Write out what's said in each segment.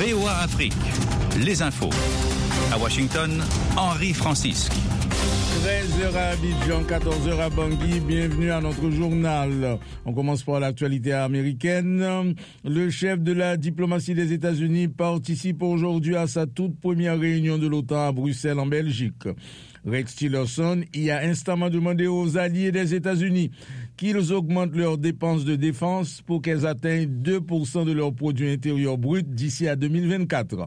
VOA Afrique, les infos. À Washington, Henri Francisque. 13h à Abidjan, 14h à Bangui, bienvenue à notre journal. On commence par l'actualité américaine. Le chef de la diplomatie des États-Unis participe aujourd'hui à sa toute première réunion de l'OTAN à Bruxelles en Belgique. Rex Tillerson y a instamment demandé aux alliés des États-Unis qu'ils augmentent leurs dépenses de défense pour qu'elles atteignent 2% de leur produit intérieur brut d'ici à 2024.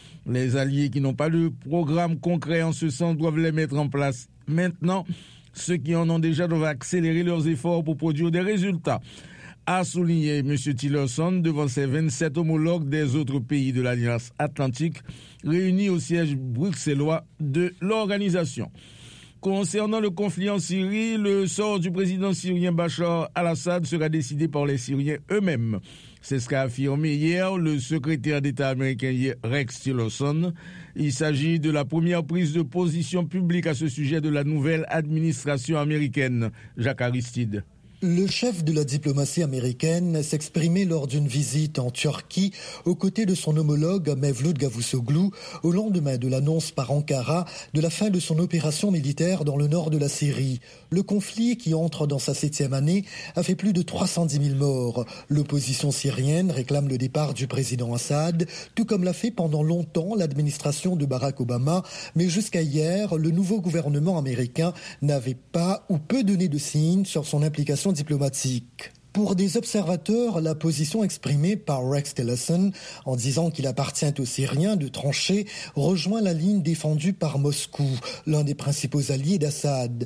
Les alliés qui n'ont pas de programme concret en ce sens doivent les mettre en place maintenant. Ceux qui en ont déjà doivent accélérer leurs efforts pour produire des résultats, a souligné M. Tillerson devant ses 27 homologues des autres pays de l'Alliance Atlantique réunis au siège bruxellois de l'organisation. Concernant le conflit en Syrie, le sort du président syrien Bachar al-Assad sera décidé par les Syriens eux-mêmes. C'est ce qu'a affirmé hier le secrétaire d'État américain Rex Tillerson. Il s'agit de la première prise de position publique à ce sujet de la nouvelle administration américaine. Jacques Aristide. Le chef de la diplomatie américaine s'exprimait lors d'une visite en Turquie aux côtés de son homologue Mevlut Cavusoglu au lendemain de l'annonce par Ankara de la fin de son opération militaire dans le nord de la Syrie. Le conflit, qui entre dans sa 7e année, a fait plus de 310 000 morts. L'opposition syrienne réclame le départ du président Assad, tout comme l'a fait pendant longtemps l'administration de Barack Obama, mais jusqu'à hier, le nouveau gouvernement américain n'avait pas ou peu donné de signes sur son implication diplomatique. Pour des observateurs, la position exprimée par Rex Tillerson en disant qu'il appartient aux Syriens de trancher rejoint la ligne défendue par Moscou, l'un des principaux alliés d'Assad.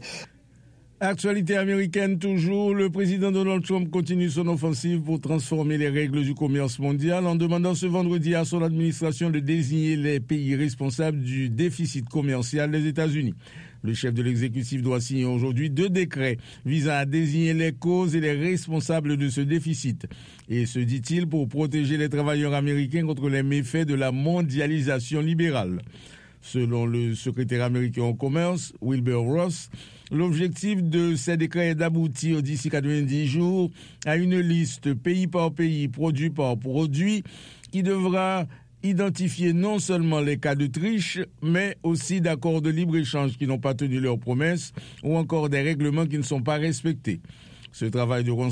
Actualité américaine toujours, le président Donald Trump continue son offensive pour transformer les règles du commerce mondial en demandant ce vendredi à son administration de désigner les pays responsables du déficit commercial des États-Unis. Le chef de l'exécutif doit signer aujourd'hui 2 décrets visant à désigner les causes et les responsables de ce déficit. Et ce, dit-il, pour protéger les travailleurs américains contre les méfaits de la mondialisation libérale. Selon le secrétaire américain au commerce, Wilbur Ross, l'objectif de ces décrets est d'aboutir d'ici 90 jours à une liste pays par pays, produit par produit, qui devra identifier non seulement les cas de triche, mais aussi d'accords de libre-échange qui n'ont pas tenu leurs promesses ou encore des règlements qui ne sont pas respectés. Ce travail de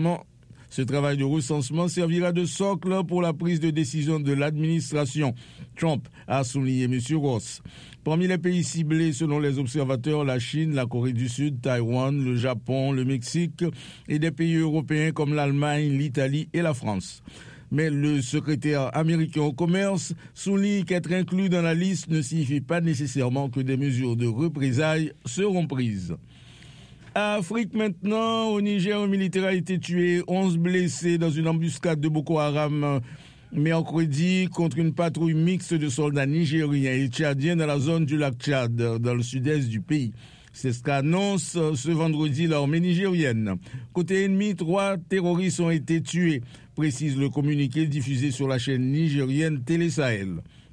recensement servira de socle pour la prise de décision de l'administration Trump, a souligné M. Ross. Parmi les pays ciblés, selon les observateurs, la Chine, la Corée du Sud, Taïwan, le Japon, le Mexique et des pays européens comme l'Allemagne, l'Italie et la France. Mais le secrétaire américain au commerce souligne qu'être inclus dans la liste ne signifie pas nécessairement que des mesures de représailles seront prises. Afrique maintenant, au Niger, un militaire a été tué, 11 blessés dans une embuscade de Boko Haram mercredi contre une patrouille mixte de soldats nigériens et tchadiens dans la zone du lac Tchad, dans le sud-est du pays. C'est ce qu'annonce ce vendredi l'armée nigérienne. Côté ennemi, 3 terroristes ont été tués, précise le communiqué diffusé sur la chaîne nigérienne Télé Sahel.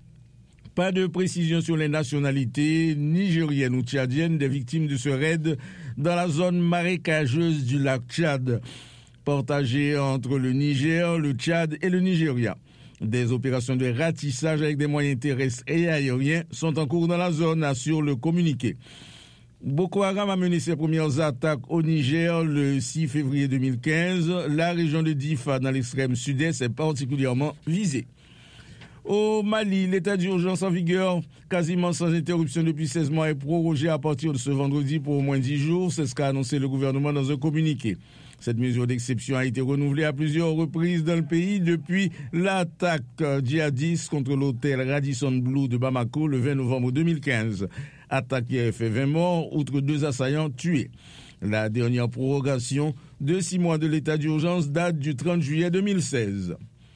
Pas de précision sur les nationalités nigériennes ou tchadiennes des victimes de ce raid dans la zone marécageuse du lac Tchad, partagée entre le Niger, le Tchad et le Nigeria. Des opérations de ratissage avec des moyens terrestres et aériens sont en cours dans la zone, assure le communiqué. Boko Haram a mené ses premières attaques au Niger le 6 février 2015. La région de Difa, dans l'extrême sud-est, est particulièrement visée. Au Mali, l'état d'urgence en vigueur, quasiment sans interruption depuis 16 mois, est prorogé à partir de ce vendredi pour au moins 10 jours. C'est ce qu'a annoncé le gouvernement dans un communiqué. Cette mesure d'exception a été renouvelée à plusieurs reprises dans le pays depuis l'attaque djihadiste contre l'hôtel Radisson Blu de Bamako le 20 novembre 2015. Attaque qui a fait 20 morts, outre 2 assaillants tués. La dernière prorogation de 6 mois de l'état d'urgence date du 30 juillet 2016.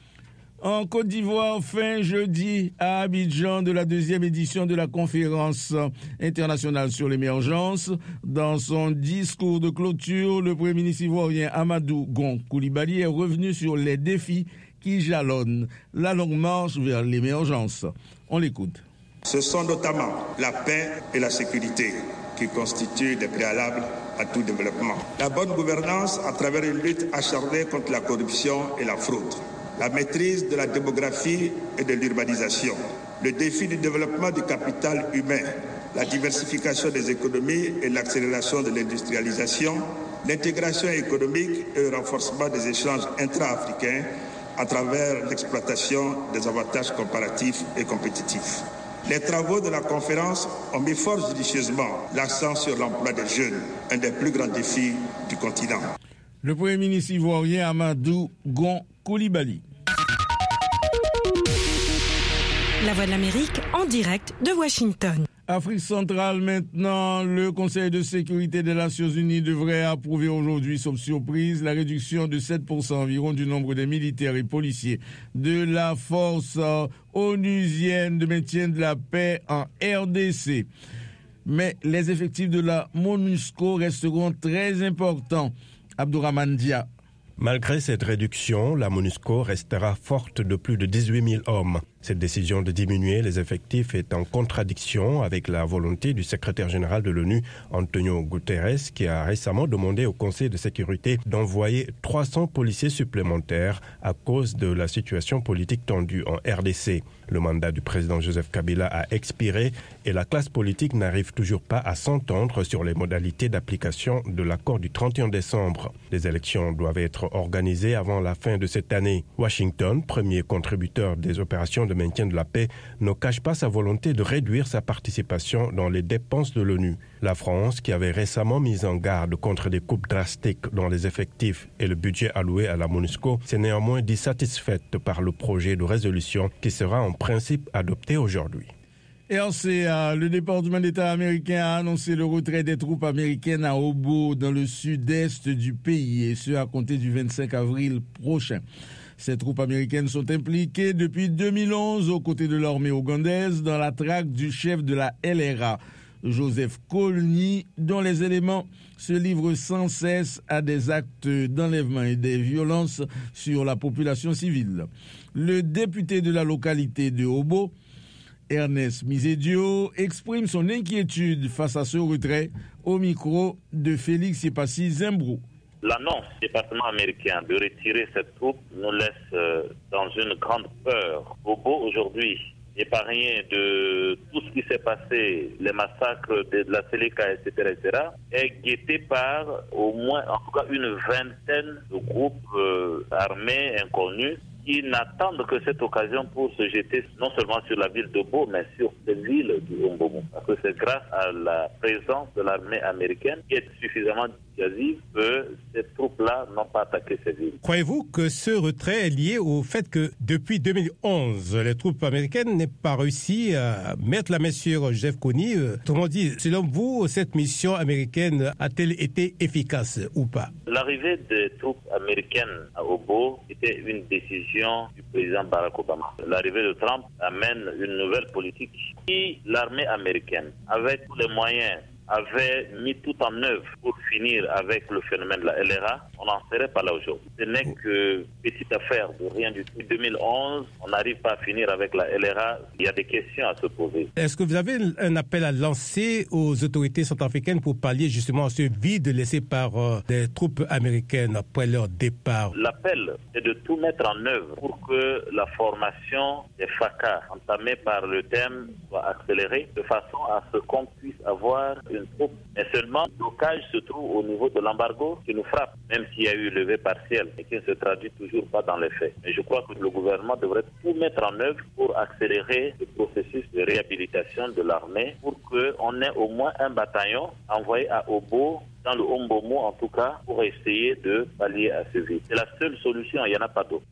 En Côte d'Ivoire, fin jeudi, à Abidjan, de la 2e édition de la conférence internationale sur l'émergence. Dans son discours de clôture, le Premier ministre ivoirien Amadou Gon Coulibaly est revenu sur les défis qui jalonnent la longue marche vers l'émergence. On l'écoute. Ce sont notamment la paix et la sécurité qui constituent des préalables à tout développement. La bonne gouvernance à travers une lutte acharnée contre la corruption et la fraude. la maîtrise de la démographie et de l'urbanisation, le défi du développement du capital humain, la diversification des économies et l'accélération de l'industrialisation, l'intégration économique et le renforcement des échanges intra-africains à travers l'exploitation des avantages comparatifs et compétitifs. Les travaux de la conférence ont mis fort judicieusement l'accent sur l'emploi des jeunes, un des plus grands défis du continent. Le Premier ministre ivoirien Amadou Gon Coulibaly. La Voix de l'Amérique en direct de Washington. Afrique centrale maintenant, le Conseil de sécurité des Nations Unies devrait approuver aujourd'hui, sauf surprise, la réduction de 7% environ du nombre des militaires et policiers de la force onusienne de maintien de la paix en RDC. Mais les effectifs de la MONUSCO resteront très importants. Abdourahmane Dia. Malgré cette réduction, la MONUSCO restera forte de plus de 18 000 hommes. Cette décision de diminuer les effectifs est en contradiction avec la volonté du secrétaire général de l'ONU, Antonio Guterres, qui a récemment demandé au Conseil de sécurité d'envoyer 300 policiers supplémentaires à cause de la situation politique tendue en RDC. Le mandat du président Joseph Kabila a expiré et la classe politique n'arrive toujours pas à s'entendre sur les modalités d'application de l'accord du 31 décembre. Les élections doivent être organisées avant la fin de cette année. Washington, premier contributeur des opérations de maintien de la paix, ne cache pas sa volonté de réduire sa participation dans les dépenses de l'ONU. La France, qui avait récemment mis en garde contre des coupes drastiques dans les effectifs et le budget alloué à la MONUSCO, s'est néanmoins dit satisfaite par le projet de résolution qui sera en principe adopté aujourd'hui. RCA, le département d'État américain a annoncé le retrait des troupes américaines à Obo, dans le sud-est du pays, et ce à compter du 25 avril prochain. Ces troupes américaines sont impliquées depuis 2011 aux côtés de l'armée ougandaise dans la traque du chef de la LRA, Joseph Kony, dont les éléments se livrent sans cesse à des actes d'enlèvement et des violences sur la population civile. Le député de la localité de Obo, Ernest Misedio, exprime son inquiétude face à ce retrait au micro de Félix Yepassi Zimbrou. L'annonce du département américain de retirer cette troupe nous laisse dans une grande peur. Obo aujourd'hui, épargné de tout ce qui s'est passé, les massacres de la Seleka, etc., est guetté par au moins, en tout cas, une vingtaine de groupes armés inconnus qui n'attendent que cette occasion pour se jeter non seulement sur la ville d'Obo, mais sur cette ville du Ombomo. Parce que c'est grâce à la présence de l'armée américaine qui est suffisamment dissuasive que ces troupes-là n'ont pas attaqué ces villes. Croyez-vous que ce retrait est lié au fait que depuis 2011, les troupes américaines n'aient pas réussi à mettre la main sur Joseph Kony? Autrement dit, selon vous, cette mission américaine a-t-elle été efficace ou pas? L'arrivée des troupes américaines à Obo était une décision du président Barack Obama. L'arrivée de Trump amène une nouvelle politique. Si l'armée américaine, avec tous les moyens, avait mis tout en œuvre pour finir avec le phénomène de la LRA, on n'en serait pas là aujourd'hui. Ce n'est que petite affaire de rien du tout. 2011, on n'arrive pas à finir avec la LRA. Il y a des questions à se poser. Est-ce que vous avez un appel à lancer aux autorités centrafricaines pour pallier justement à ce vide laissé par des troupes américaines après leur départ? L'appel est de tout mettre en œuvre pour que la formation des FACA entamée par le thème soit accélérée de façon à ce qu'on puisse avoir une troupe. Mais seulement, le blocage se trouve au niveau de l'embargo qui nous frappe, même s'il y a eu levée partielle et qui ne se traduit toujours pas dans les faits. Mais je crois que le gouvernement devrait tout mettre en œuvre pour accélérer le processus de réhabilitation de l'armée pour qu'on ait au moins un bataillon envoyé à Obo, dans le Ombomo en tout cas, pour essayer de pallier à ce vide. C'est la seule solution, il n'y en a pas d'autre.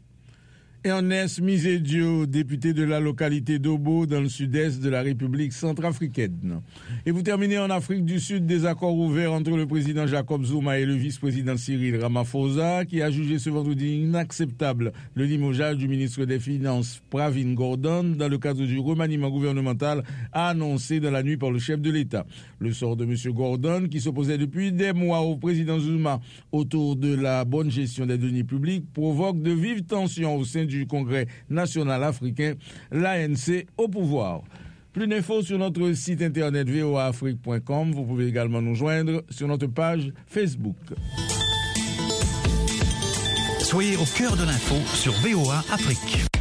Ernest Misedio, député de la localité d'Obo dans le sud-est de la République centrafricaine. Et vous terminez en Afrique du Sud, des accords ouverts entre le président Jacob Zuma et le vice-président Cyril Ramaphosa, qui a jugé ce vendredi inacceptable le limogeage du ministre des Finances Pravin Gordhan dans le cadre du remaniement gouvernemental annoncé dans la nuit par le chef de l'État. Le sort de M. Gordhan, qui s'opposait depuis des mois au président Zuma autour de la bonne gestion des deniers publics, provoque de vives tensions au sein du Congrès national africain, l'ANC au pouvoir. Plus d'infos sur notre site internet voaafrique.com. Vous pouvez également nous joindre sur notre page Facebook. Soyez au cœur de l'info sur VOA Afrique.